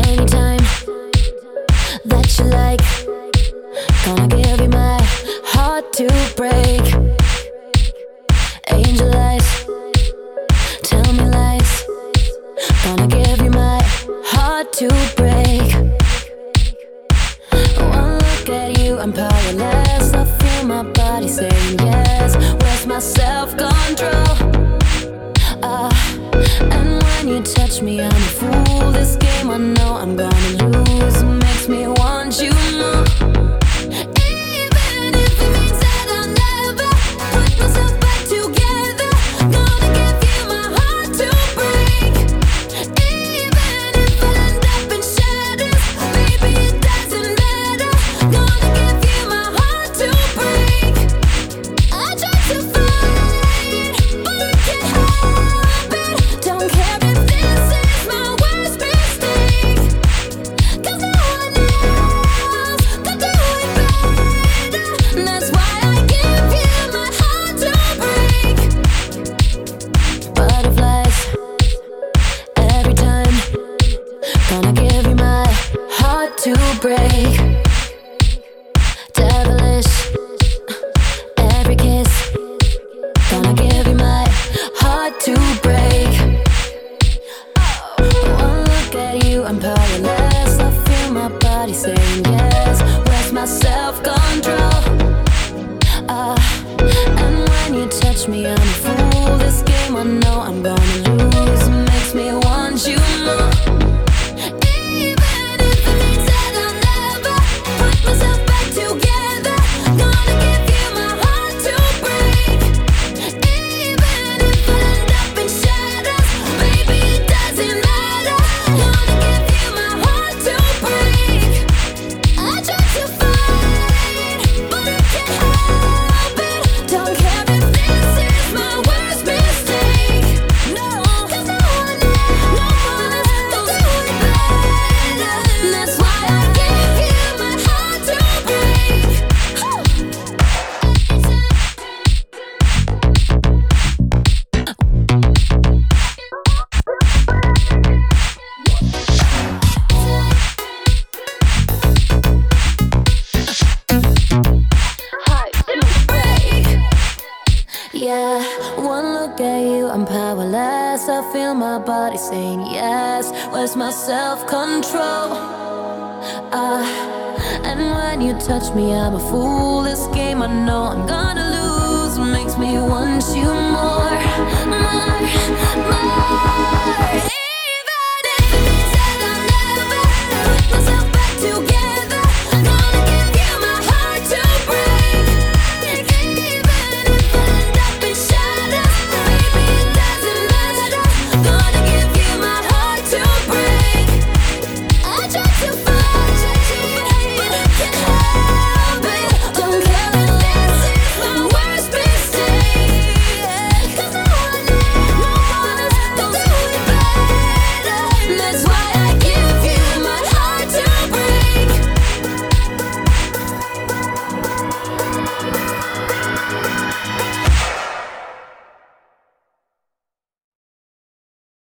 Anytime that you like, gonna give you my heart to break. Angel eyes, tell me lies, gonna give you my heart to break. One look at you, I'm powerless. I feel my body saying yes. Where's my self-control? And when you touch me, I'm a fool. This game I know I'm gonna lose makes me want you more. Even if it means that I'll never put myself back together, gonna give you my heart to break. Even if I end up in shadows, baby, it doesn't matter. Gonna give you my heart to break. I try to fight, but I can't help it. Don't care if this is my worst mistake, 'cause no one else could do it better. And that's why I give you my heart to break. Butterflies every time, gonna give you my heart to break. Devilish every kiss, gonna give you my heart to break. One look at you, I'm powerless. I feel my body saying yes. Where's my self-control? And when you touch me, I'm a fool. This game I know I'm gonna lose makes me want you more. Even if it means that I'll never put myself back together, gonna give you my heart to break. Even if I end up in shadows, baby, it doesn't matter. Gonna give you my heart to break. I try to fight, but I can't help it. Don't care if this is my worst mistake. No, 'cause no one else could do it better. And that's why I give you my heart to break. Heart to break. Yeah, one look at you, I'm powerless. I feel my body saying yes. Where's my self-control? And when you touch me, I'm a fool. This game I know I'm gonna lose makes me want you more, more.